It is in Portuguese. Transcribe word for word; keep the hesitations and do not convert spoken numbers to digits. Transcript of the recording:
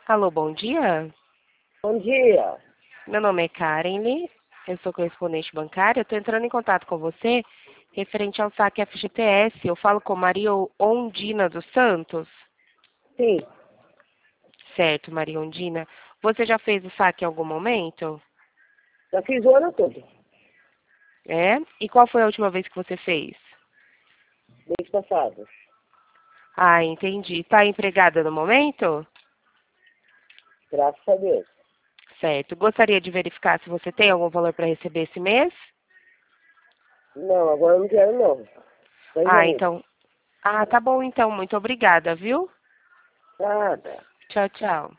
Alô, bom dia. Bom dia. Meu nome é Karen Lee, eu sou correspondente bancária. Estou entrando em contato com você referente ao saque F G T S. Eu falo com Maria Ondina dos Santos. Sim, Certo, Maria Ondina. Você já fez o saque em algum momento? já fiz o ano todo, É? E qual foi a última vez que você fez? mês passado. Ah, entendi. Está empregada no momento? Graças a Deus. Certo. Gostaria de verificar se você tem algum valor para receber esse mês? Não, agora não quero não. Mas Ah, aí, então. Ah, tá bom então. Muito obrigada, viu? nada. Tchau, tchau.